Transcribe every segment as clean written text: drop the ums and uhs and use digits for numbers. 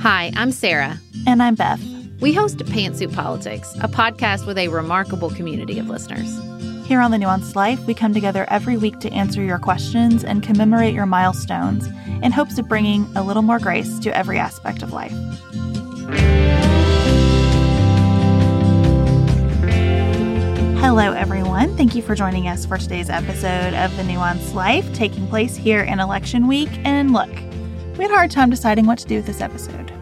Hi, I'm Sarah. And I'm Beth. We host Pantsuit Politics, a podcast with a remarkable community of listeners. Here on The Nuanced Life, we come together every week to answer your questions and commemorate your milestones in hopes of bringing a little more grace to every aspect of life. Hello, everyone. Thank you for joining us for today's episode of The Nuanced Life, taking place here in election week. And look, we had a hard time deciding what to do with this episode.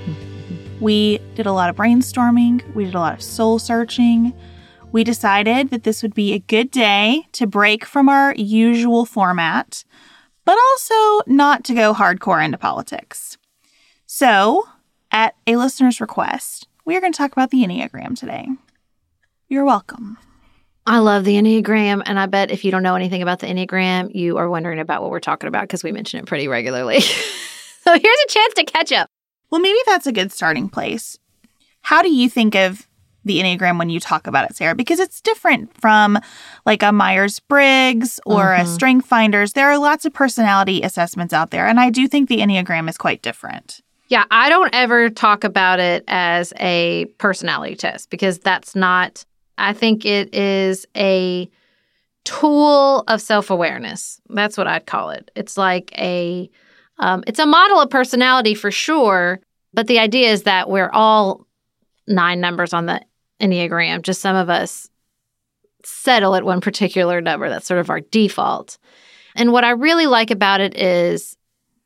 We did a lot of brainstorming. We did a lot of soul searching. We decided that this would be a good day to break from our usual format, but also not to go hardcore into politics. So, at a listener's request, we are going to talk about the Enneagram today. You're welcome. I love the Enneagram, and I bet if you don't know anything about the Enneagram, you are wondering about what we're talking about because we mention it pretty regularly. So here's a chance to catch up. Well, maybe that's a good starting place. How do you think of the Enneagram when you talk about it, Sarah? Because it's different from like a Myers-Briggs or a Strength Finders. There are lots of personality assessments out there, and I do think the Enneagram is quite different. Yeah, I don't ever talk about it as a personality test because that's not... I think it is a tool of self-awareness. That's what I'd call it. It's like it's a model of personality for sure, but the idea is that we're all 9 numbers on the Enneagram. Just some of us settle at one particular number. That's sort of our default. And what I really like about it is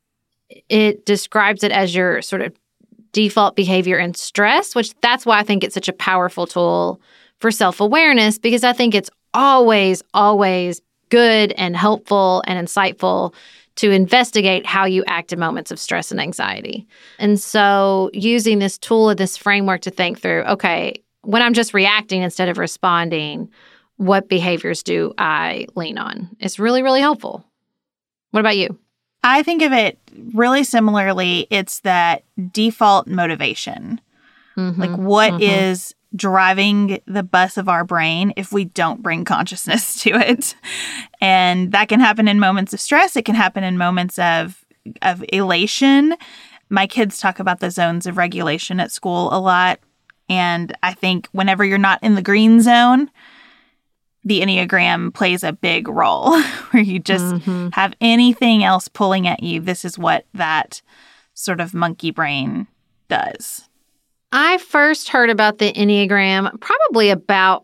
it describes it as your sort of default behavior in stress, which that's why I think it's such a powerful tool for self-awareness, because I think it's always, always good and helpful and insightful to investigate how you act in moments of stress and anxiety. And so using this tool and this framework to think through, okay, when I'm just reacting instead of responding, what behaviors do I lean on? It's really, really helpful. What about you? I think of it really similarly. It's that default motivation. Like what is driving the bus of our brain if we don't bring consciousness to it. And that can happen in moments of stress. It can happen in moments of elation. My kids talk about the zones of regulation at school a lot. And I think whenever you're not in the green zone, the Enneagram plays a big role where you just have anything else pulling at you. This is what that sort of monkey brain does. I first heard about the Enneagram probably about,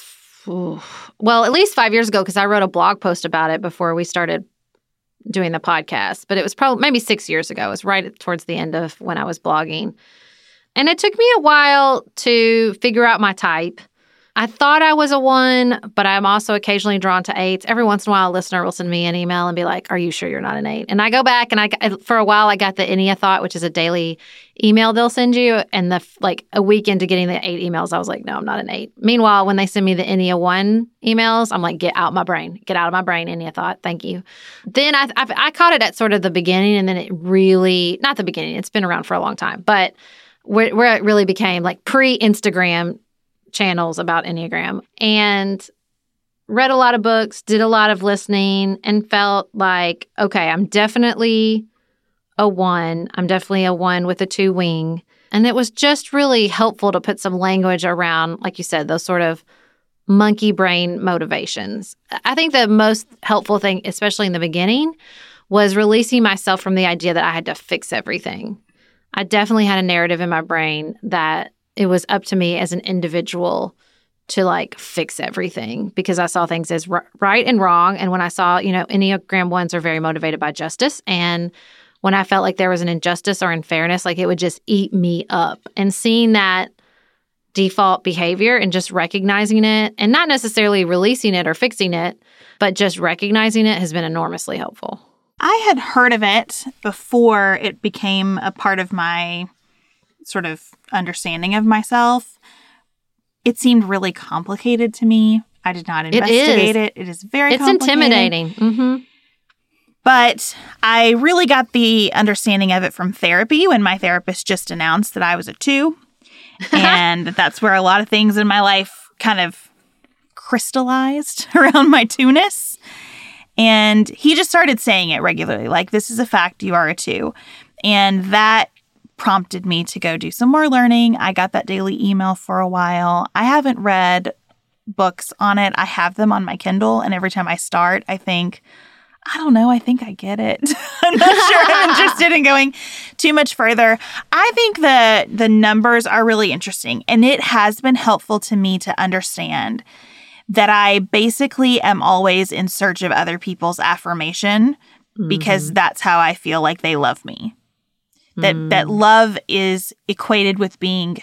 at least 5 years ago, because I wrote a blog post about it before we started doing the podcast. But it was probably maybe 6 years ago. It was right towards the end of when I was blogging. And it took me a while to figure out my type. I thought I was a 1, but I'm also occasionally drawn to 8s. Every once in a while, a listener will send me an email and be like, are you sure you're not an 8? And I go back and for a while, I got the Ennea Thought, which is a daily email they'll send you. And a week into getting the 8 emails, I was like, no, I'm not an 8. Meanwhile, when they send me the Ennea 1 emails, I'm like, get out my brain. Get out of my brain, Ennea Thought. Thank you. Then I caught it at sort of the beginning, and then it really, not the beginning, it's been around for a long time, but where it really became like pre-Instagram channels about Enneagram, and read a lot of books, did a lot of listening, and felt like, okay, I'm definitely a 1. I'm definitely a 1 with a 2 wing. And it was just really helpful to put some language around, like you said, those sort of monkey brain motivations. I think the most helpful thing, especially in the beginning, was releasing myself from the idea that I had to fix everything. I definitely had a narrative in my brain that it was up to me as an individual to fix everything because I saw things as right and wrong. And when I saw, Enneagram 1s are very motivated by justice. And when I felt like there was an injustice or unfairness, it would just eat me up. And seeing that default behavior and just recognizing it and not necessarily releasing it or fixing it, but just recognizing it has been enormously helpful. I had heard of it before it became a part of my sort of understanding of myself. It seemed really complicated to me. I did not investigate it. It is very complicated. It's intimidating. But I really got the understanding of it from therapy when my therapist just announced that I was a 2. And that's where a lot of things in my life kind of crystallized around my 2-ness. And he just started saying it regularly, like, this is a fact, you are a 2. And that prompted me to go do some more learning. I got that daily email for a while. I haven't read books on it. I have them on my Kindle, and every time I start, I think, I don't know, I think I get it. I'm not sure I'm interested in going too much further. I think the numbers are really interesting, and it has been helpful to me to understand that I basically am always in search of other people's affirmation because that's how I feel like they love me. That love is equated with being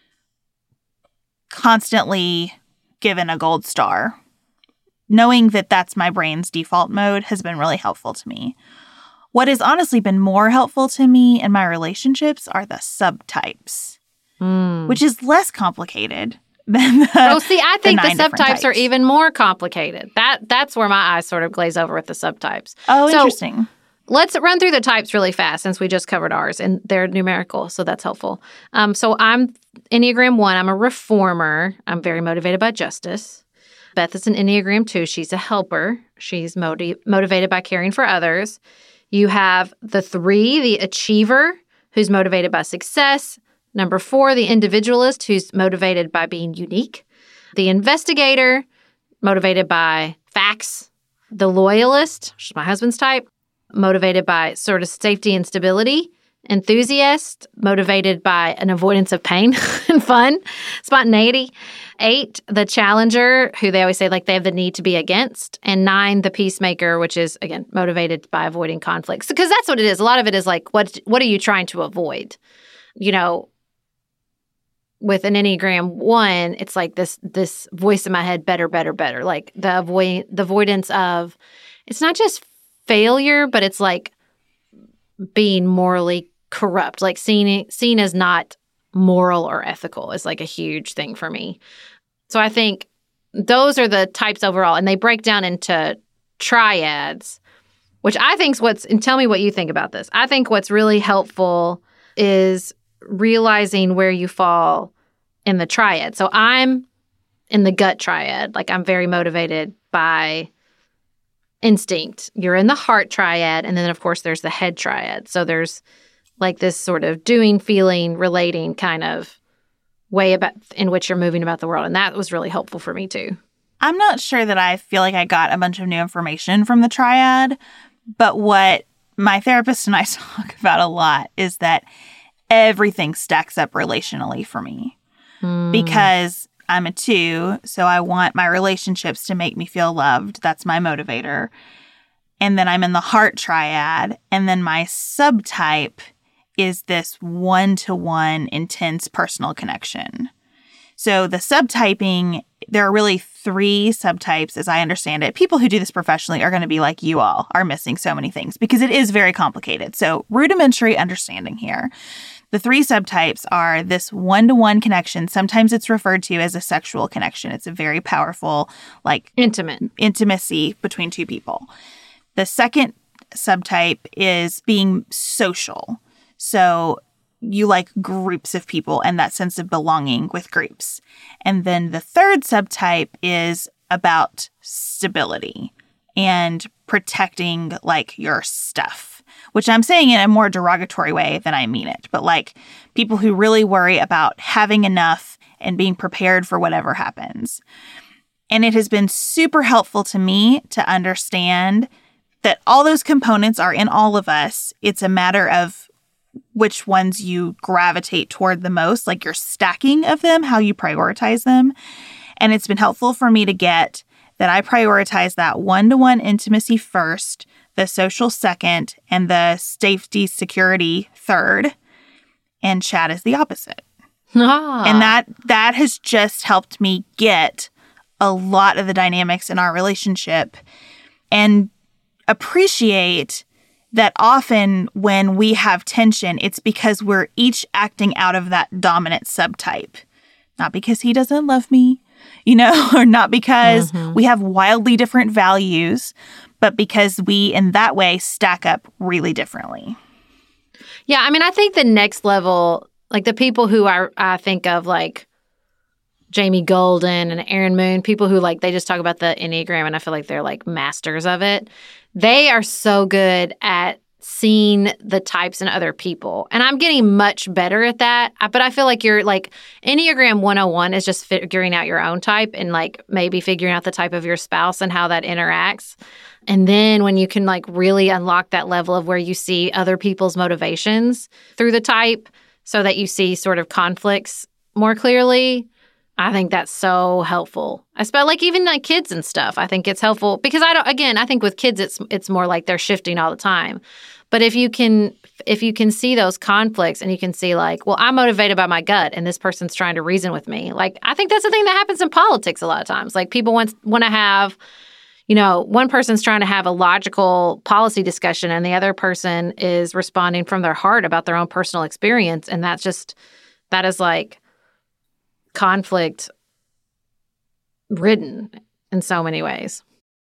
constantly given a gold star. Knowing that that's my brain's default mode has been really helpful to me. What has honestly been more helpful to me in my relationships are the subtypes, which is less complicated than the I think the subtypes are types. even more complicated. That's where my eyes sort of glaze over with the subtypes. Oh, So, interesting. let's run through the types really fast since we just covered ours, and they're numerical, so that's helpful. So I'm Enneagram 1. I'm a reformer. I'm very motivated by justice. Beth is an Enneagram 2. She's a helper. She's motivated by caring for others. You have the 3, the achiever, who's motivated by success. Number 4, the individualist, who's motivated by being unique. The investigator, motivated by facts. The loyalist, which is my husband's type, motivated by sort of safety and stability. Enthusiast, motivated by an avoidance of pain and fun, spontaneity. 8, the challenger, who they always say like they have the need to be against. And 9, the peacemaker, which is, again, motivated by avoiding conflicts. Because that's what it is. A lot of it is like, what are you trying to avoid? You know, with an Enneagram 1, it's like this voice in my head, better, better, better. Like the avoidance of, it's not just failure, but it's like being morally corrupt, like seen as not moral or ethical is like a huge thing for me. So I think those are the types overall, and they break down into triads, which I think is and tell me what you think about this. I think what's really helpful is realizing where you fall in the triad. So I'm in the gut triad, like I'm very motivated by instinct. You're in the heart triad, and then of course there's the head triad. So there's like this sort of doing, feeling, relating kind of way about in which you're moving about the world, and that was really helpful for me too. I'm not sure that I feel like I got a bunch of new information from the triad, but what my therapist and I talk about a lot is that everything stacks up relationally for me because I'm a 2, so I want my relationships to make me feel loved. That's my motivator. And then I'm in the heart triad, and then my subtype is this one-to-one intense personal connection. So the subtyping, there are really 3 subtypes as I understand it. People who do this professionally are going to be like, you all are missing so many things because it is very complicated. So rudimentary understanding here. The 3 subtypes are this one-to-one connection. Sometimes it's referred to as a sexual connection. It's a very powerful, like intimacy between 2 people. The second subtype is being social. So you like groups of people and that sense of belonging with groups. And then the third subtype is about stability and protecting like your stuff, which I'm saying in a more derogatory way than I mean it. But like people who really worry about having enough and being prepared for whatever happens. And it has been super helpful to me to understand that all those components are in all of us. It's a matter of which ones you gravitate toward the most, like your stacking of them, how you prioritize them. And it's been helpful for me to get that I prioritize that one-to-one intimacy first, the social second, and the safety, security third. And Chad is the opposite. And that has just helped me get a lot of the dynamics in our relationship and appreciate that often when we have tension, it's because we're each acting out of that dominant subtype. Not because he doesn't love me, or not because we have wildly different values, but because we, in that way, stack up really differently. Yeah, I mean, I think the next level, like the people who I think of, like Jamie Golden and Aaron Moon, people who like, they just talk about the Enneagram and I feel like they're like masters of it. They are so good at seen the types in other people. And I'm getting much better at that. But I feel like you're like Enneagram 101 is just figuring out your own type and like maybe figuring out the type of your spouse and how that interacts. And then when you can like really unlock that level of where you see other people's motivations through the type so that you see sort of conflicts more clearly, I think that's so helpful. Especially like even like kids and stuff. I think it's helpful because I think with kids it's more like they're shifting all the time. But if you can see those conflicts and you can see like, well, I'm motivated by my gut and this person's trying to reason with me. Like I think that's the thing that happens in politics a lot of times. Like people want to have, one person's trying to have a logical policy discussion and the other person is responding from their heart about their own personal experience. And that is like conflict ridden in so many ways.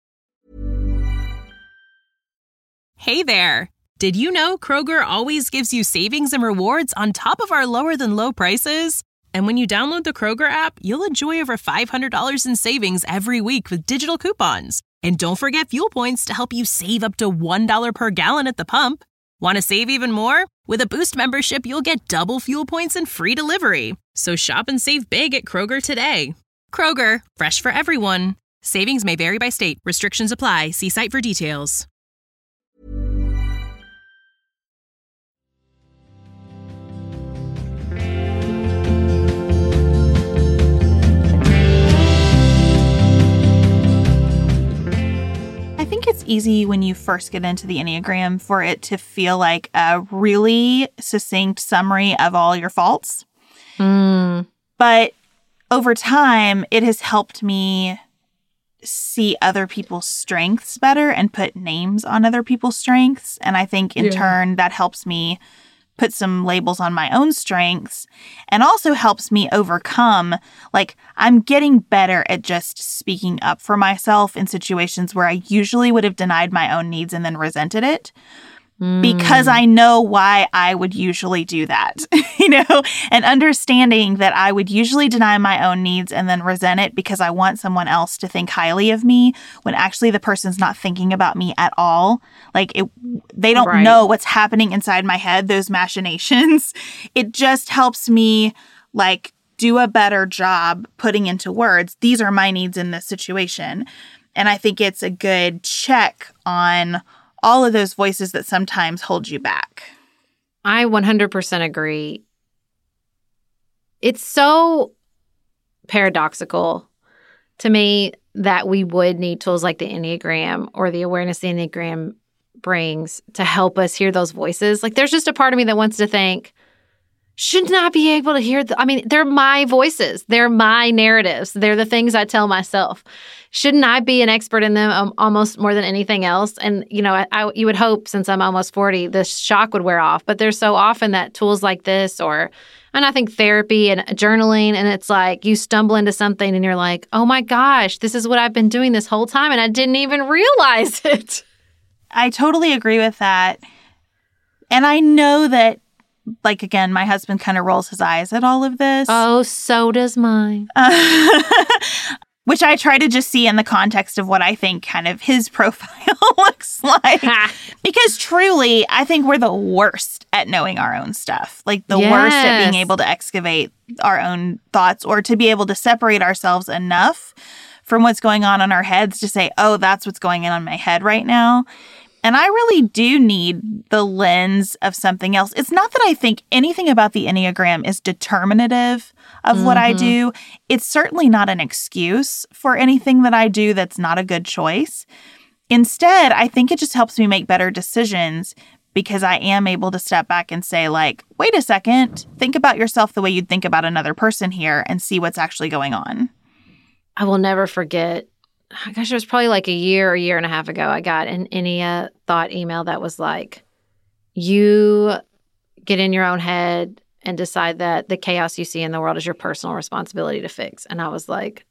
Hey there. Did you know Kroger always gives you savings and rewards on top of our lower than low prices? And when you download the Kroger app, you'll enjoy over $500 in savings every week with digital coupons. And don't forget fuel points to help you save up to $1 per gallon at the pump. Want to save even more? With a Boost membership, you'll get double fuel points and free delivery. So shop and save big at Kroger today. Kroger, fresh for everyone. Savings may vary by state. Restrictions apply. See site for details. I think it's easy when you first get into the Enneagram for it to feel like a really succinct summary of all your faults. But over time, it has helped me see other people's strengths better and put names on other people's strengths. And I think in turn, that helps me put some labels on my own strengths and also helps me overcome, like, I'm getting better at just speaking up for myself in situations where I usually would have denied my own needs and then resented it. Because I know why I would usually do that, and understanding that I would usually deny my own needs and then resent it because I want someone else to think highly of me when actually the person's not thinking about me at all. Like they don't know what's happening inside my head, those machinations. It just helps me like do a better job putting into words, these are my needs in this situation. And I think it's a good check on all of those voices that sometimes hold you back. I 100% agree. It's so paradoxical to me that we would need tools like the Enneagram or the awareness the Enneagram brings to help us hear those voices. Like there's just a part of me that wants to think, shouldn't I be able to hear they're my voices. They're my narratives. They're the things I tell myself. Shouldn't I be an expert in them almost more than anything else? And, you would hope since I'm almost 40, the shock would wear off. But there's so often that tools like this and I think therapy and journaling, and it's like you stumble into something and you're like, oh my gosh, this is what I've been doing this whole time and I didn't even realize it. I totally agree with that. And I know that, like, again, my husband kind of rolls his eyes at all of this. Oh, so does mine. Which I try to just see in the context of what I think kind of his profile looks like. Because truly, I think we're the worst at knowing our own stuff. Like the worst at being able to excavate our own thoughts or to be able to separate ourselves enough from what's going on in our heads to say, oh, that's what's going on in my head right now. And I really do need the lens of something else. It's not that I think anything about the Enneagram is determinative of what I do. It's certainly not an excuse for anything that I do that's not a good choice. Instead, I think it just helps me make better decisions because I am able to step back and say, like, wait a second, think about yourself the way you'd think about another person here and see what's actually going on. I will never forget. Gosh, it was probably like a year and a half ago, I got an Ennea thought email that was like, you get in your own head and decide that the chaos you see in the world is your personal responsibility to fix. And I was like,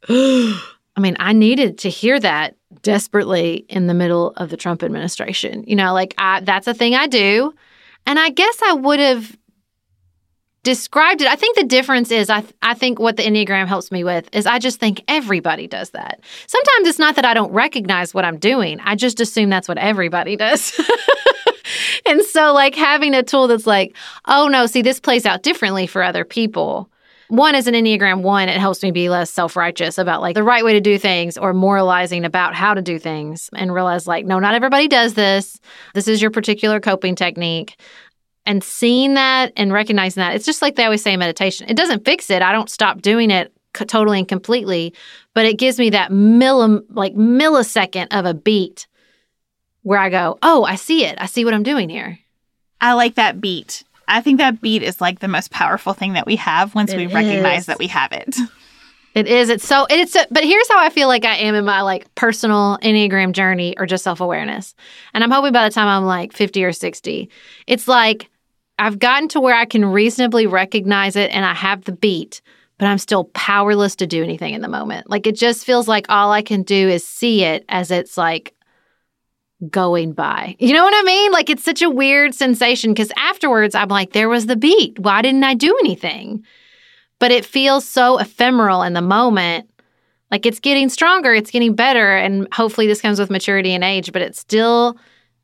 I needed to hear that desperately in the middle of the Trump administration. That's a thing I do. And I guess I would have described it. I think the difference is I think what the Enneagram helps me with is I just think everybody does that. Sometimes it's not that I don't recognize what I'm doing. I just assume that's what everybody does. And So like having a tool that's like, oh no, see, this plays out differently for other people. One, as an Enneagram 1, it helps me be less self-righteous about like the right way to do things or moralizing about how to do things and realize like, no, not everybody does this. This is your particular coping technique. And seeing that and recognizing that, it's just like they always say in meditation. It doesn't fix it. I don't stop doing it totally and completely, but it gives me that millisecond of a beat where I go, oh, I see it. I see what I'm doing here. I like that beat. I think that beat is like the most powerful thing that we have once we recognize that we have it. It is. But here's how I feel like I am in my like personal Enneagram journey or just self-awareness. And I'm hoping by the time I'm like 50 or 60, it's like I've gotten to where I can reasonably recognize it and I have the beat, but I'm still powerless to do anything in the moment. Like it just feels like all I can do is see it as it's like going by. You know what I mean? Like it's such a weird sensation because afterwards I'm like, there was the beat. Why didn't I do anything? But it feels so ephemeral in the moment. Like it's getting stronger, it's getting better, and hopefully this comes with maturity and age, but it still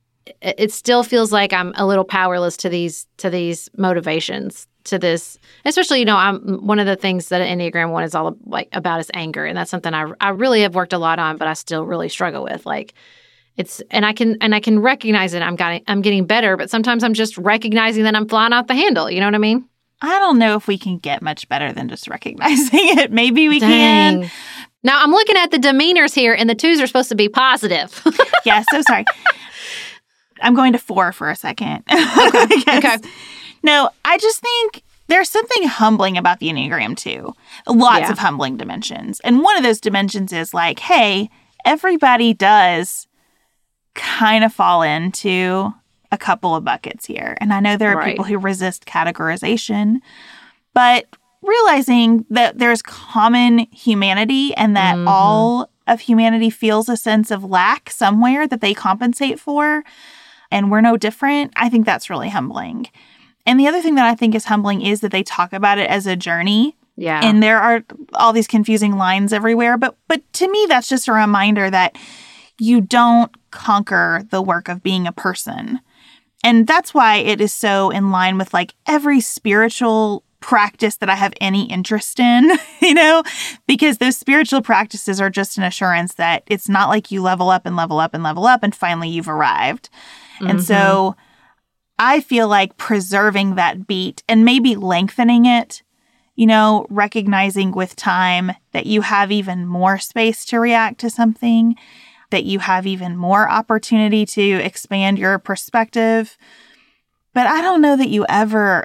feels like I'm a little powerless to these motivations, to this, especially, I'm one of the things that an Enneagram 1 is all like about is anger. And that's something I really have worked a lot on, but I still really struggle with. Like I can recognize it. I'm getting better, but sometimes I'm just recognizing that I'm flying off the handle. You know what I mean? I don't know if we can get much better than just recognizing it. Maybe we can. Now I'm looking at the demeanors here, and the 2s are supposed to be positive. Yeah, so sorry. I'm going to 4 for a second. Okay. No, I just think there's something humbling about the Enneagram 2. Lots of humbling dimensions. And one of those dimensions is like, hey, everybody does kind of fall into a couple of buckets here. And I know there are people who resist categorization, but realizing that there's common humanity and that all of humanity feels a sense of lack somewhere that they compensate for, and we're no different, I think that's really humbling. And the other thing that I think is humbling is that they talk about it as a journey. Yeah. And there are all these confusing lines everywhere. But to me, that's just a reminder that you don't conquer the work of being a person. And that's why it is so in line with like every spiritual practice that I have any interest in, because those spiritual practices are just an assurance that it's not like you level up and level up and level up and finally you've arrived. And so I feel like preserving that beat and maybe lengthening it, recognizing with time that you have even more space to react to something, that you have even more opportunity to expand your perspective. But I don't know that you ever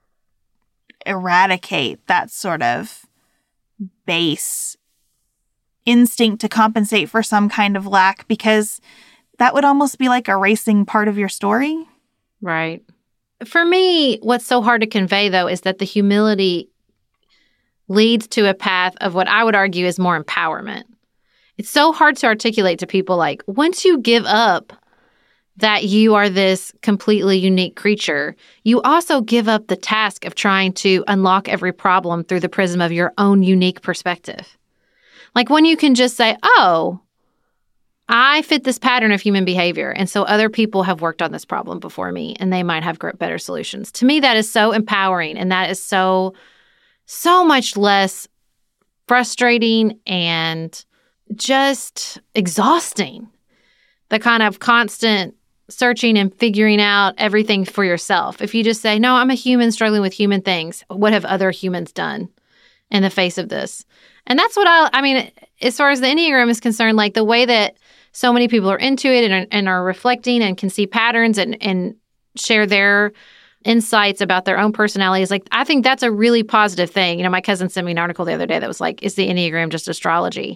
eradicate that sort of base instinct to compensate for some kind of lack, because that would almost be like erasing part of your story. Right. For me, what's so hard to convey, though, is that the humility leads to a path of what I would argue is more empowerment. It's so hard to articulate to people like, once you give up that you are this completely unique creature, you also give up the task of trying to unlock every problem through the prism of your own unique perspective. Like when you can just say, oh, I fit this pattern of human behavior, and so other people have worked on this problem before me, and they might have better solutions. To me, that is so empowering, and that is so much less frustrating and just exhausting. The kind of constant searching and figuring out everything for yourself. If you just say, no, I'm a human struggling with human things, what have other humans done in the face of this? And that's what I mean, as far as the Enneagram is concerned, like the way that so many people are into it and are reflecting and can see patterns and share their insights about their own personalities. Like, I think that's a really positive thing. My cousin sent me an article the other day that was like, is the Enneagram just astrology?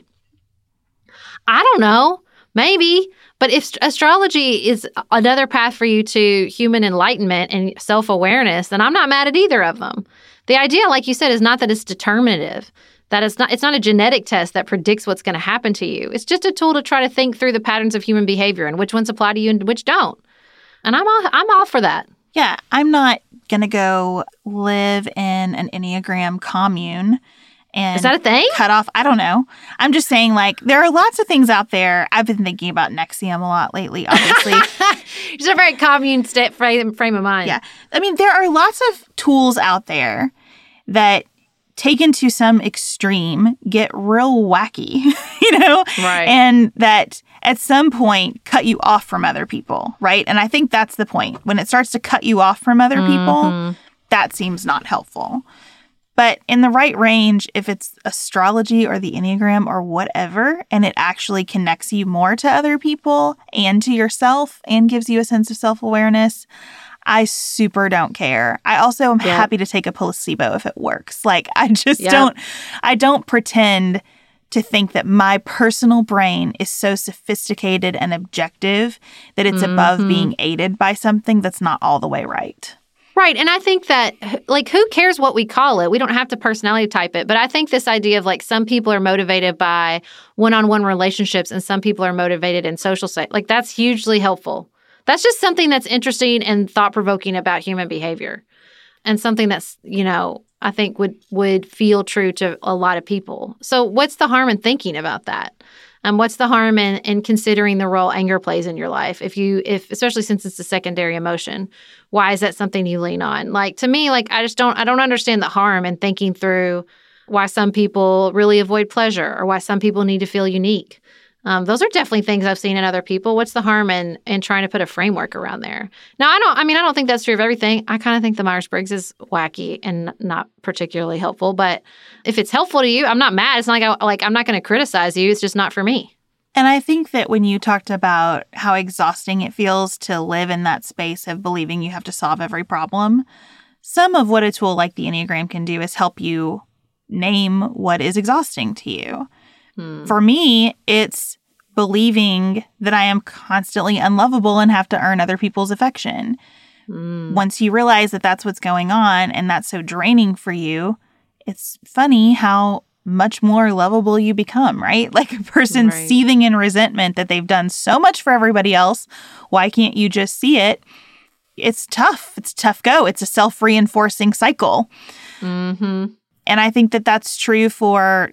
I don't know. Maybe. But if astrology is another path for you to human enlightenment and self-awareness, then I'm not mad at either of them. The idea, like you said, is not that it's determinative. That it's not a genetic test that predicts what's going to happen to you. It's just a tool to try to think through the patterns of human behavior and which ones apply to you and which don't. And I'm all for that. Yeah, I'm not going to go live in an Enneagram commune and is that a thing? cut off. I don't know. I'm just saying, like, there are lots of things out there. I've been thinking about NXIVM a lot lately, obviously. It's a very commune frame of mind. Yeah. I mean, there are lots of tools out there that, taken to some extreme, get real wacky, Right. And that at some point cut you off from other people, right? And I think that's the point. When it starts to cut you off from other people, that seems not helpful. But in the right range, if it's astrology or the Enneagram or whatever, and it actually connects you more to other people and to yourself and gives you a sense of self-awareness, I super don't care. I also am happy to take a placebo if it works. Like, I just don't pretend to think that my personal brain is so sophisticated and objective that it's above being aided by something that's not all the way right. Right. And I think that, like, who cares what we call it? We don't have to personality type it. But I think this idea of, like, some people are motivated by one-on-one relationships and some people are motivated in social site, like, that's hugely helpful. That's just something that's interesting and thought-provoking about human behavior, and something that's, I think would feel true to a lot of people. So what's the harm in thinking about that? What's the harm in considering the role anger plays in your life? If especially since it's a secondary emotion, why is that something you lean on? Like, to me, like, I don't understand the harm in thinking through why some people really avoid pleasure or why some people need to feel unique. Those are definitely things I've seen in other people. What's the harm in trying to put a framework around there? Now, I don't think that's true of everything. I kind of think the Myers-Briggs is wacky and not particularly helpful. But if it's helpful to you, I'm not mad. It's not like I'm not going to criticize you. It's just not for me. And I think that when you talked about how exhausting it feels to live in that space of believing you have to solve every problem, some of what a tool like the Enneagram can do is help you name what is exhausting to you. For me, it's believing that I am constantly unlovable and have to earn other people's affection. Once you realize that that's what's going on and that's so draining for you, it's funny how much more lovable you become, right? Like a person seething in resentment that they've done so much for everybody else. Why can't you just see it? It's tough. It's a tough go. It's a self-reinforcing cycle. And I think that that's true for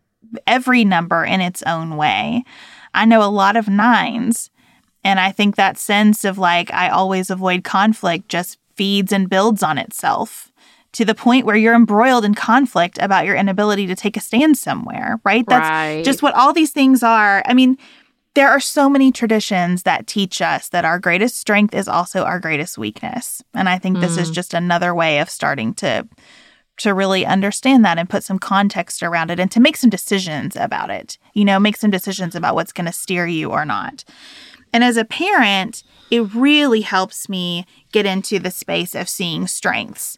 every number in its own way. I know a lot of 9s, and I think that sense of, like, I always avoid conflict just feeds and builds on itself to the point where you're embroiled in conflict about your inability to take a stand somewhere, right? That's just what all these things are. I mean, there are so many traditions that teach us that our greatest strength is also our greatest weakness. And I think this is just another way of starting to really understand that and put some context around it and to make some decisions about it, make some decisions about what's going to steer you or not. And as a parent, it really helps me get into the space of seeing strengths.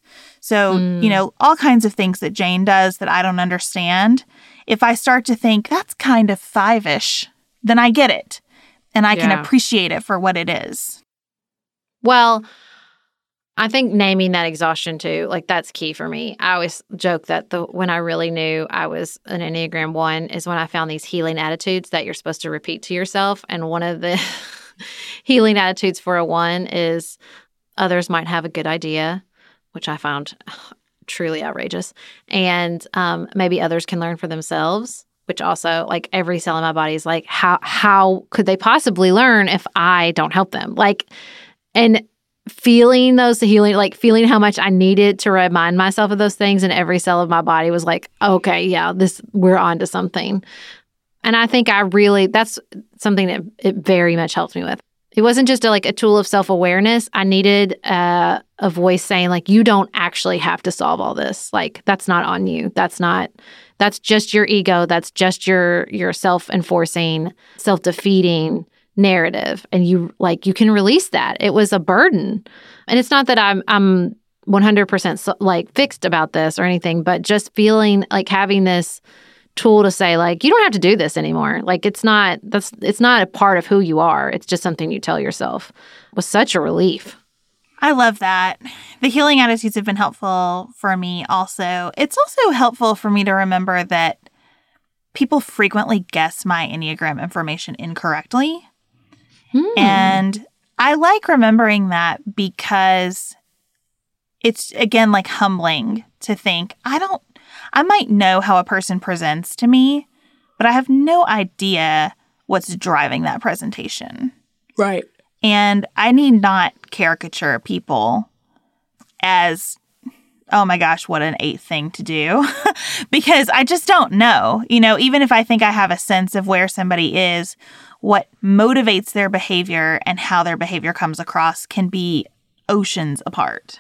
So, all kinds of things that Jane does that I don't understand. If I start to think that's kind of 5-ish, then I get it and I can appreciate it for what it is. Well, I think naming that exhaustion too, like, that's key for me. I always joke that when I really knew I was an Enneagram 1 is when I found these healing attitudes that you're supposed to repeat to yourself. And one of the healing attitudes for a 1 is others might have a good idea, which I found truly outrageous. And maybe others can learn for themselves, which also, like, every cell in my body is like, how could they possibly learn if I don't help them? Like, and feeling those healing, like feeling how much I needed to remind myself of those things, and every cell of my body was like, okay, yeah, we're on to something. And I think that's something that it very much helped me with. It wasn't just a tool of self-awareness. I needed a voice saying, like, you don't actually have to solve all this. Like, that's not on you. That's just your ego. That's just your self-enforcing, self-defeating narrative, and you can release that. It was a burden, and it's not that I'm 100% fixed about this or anything, but just feeling like having this tool to say, like, you don't have to do this anymore. Like, it's not a part of who you are. It's just something you tell yourself. Was such a relief. I love that. The healing attitudes have been helpful for me also. It's also helpful for me to remember that people frequently guess my Enneagram information incorrectly. And I like remembering that because it's, again, like, humbling to think, I I might know how a person presents to me, but I have no idea what's driving that presentation. Right. And I need not caricature people as, oh my gosh, what an 8th thing to do. Because I just don't know. You know, even if I think I have a sense of where somebody is, what motivates their behavior and how their behavior comes across can be oceans apart.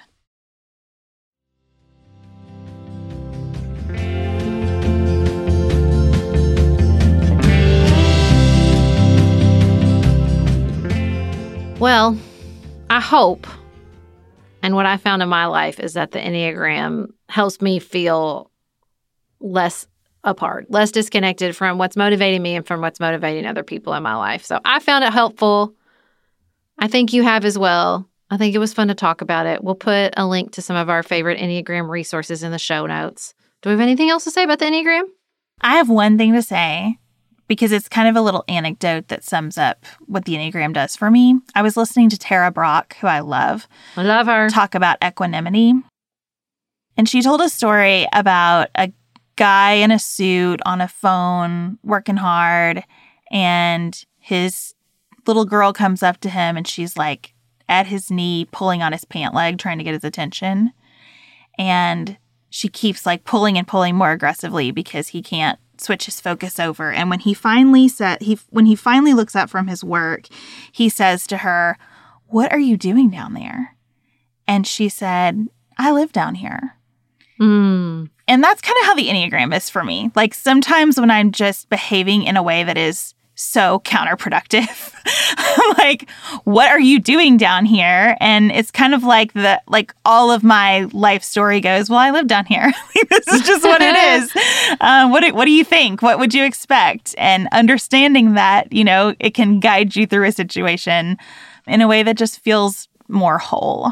Well, I hope, and what I found in my life is that the Enneagram helps me feel less apart, less disconnected from what's motivating me and from what's motivating other people in my life. So I found it helpful. I think you have as well. I think it was fun to talk about it. We'll put a link to some of our favorite Enneagram resources in the show notes. Do we have anything else to say about the Enneagram? I have one thing to say, because it's kind of a little anecdote that sums up what the Enneagram does for me. I was listening to Tara Brach, who I love her, talk about equanimity. And she told a story about a guy in a suit on a phone working hard, and his little girl comes up to him and she's like at his knee pulling on his pant leg trying to get his attention, and she keeps like pulling and pulling more aggressively because he can't switch his focus over. And when he finally looks up from his work, he says to her, "What are you doing down there?" And she said, "I live down here." And that's kind of how the Enneagram is for me. Like sometimes when I'm just behaving in a way that is so counterproductive, I'm like, what are you doing down here? And it's kind of like all of my life story goes, well, I live down here. This is just what it is. What do you think? What would you expect? And understanding that, you know, it can guide you through a situation in a way that just feels more whole.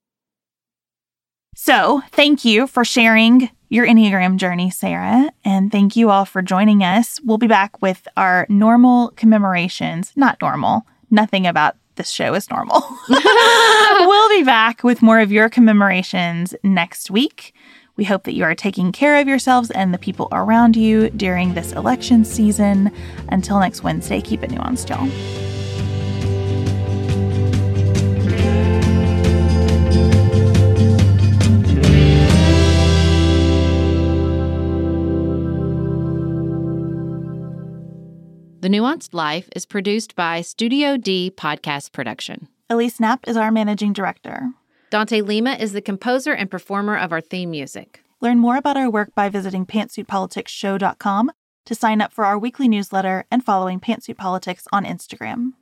So thank you for sharing your Enneagram journey, Sarah. And thank you all for joining us. We'll be back with our normal commemorations. Not normal. Nothing about this show is normal. We'll be back with more of your commemorations next week. We hope that you are taking care of yourselves and the people around you during this election season. Until next Wednesday, keep it nuanced, y'all. The Nuanced Life is produced by Studio D Podcast Production. Elise Knapp is our managing director. Dante Lima is the composer and performer of our theme music. Learn more about our work by visiting pantsuitpoliticsshow.com to sign up for our weekly newsletter and following Pantsuit Politics on Instagram.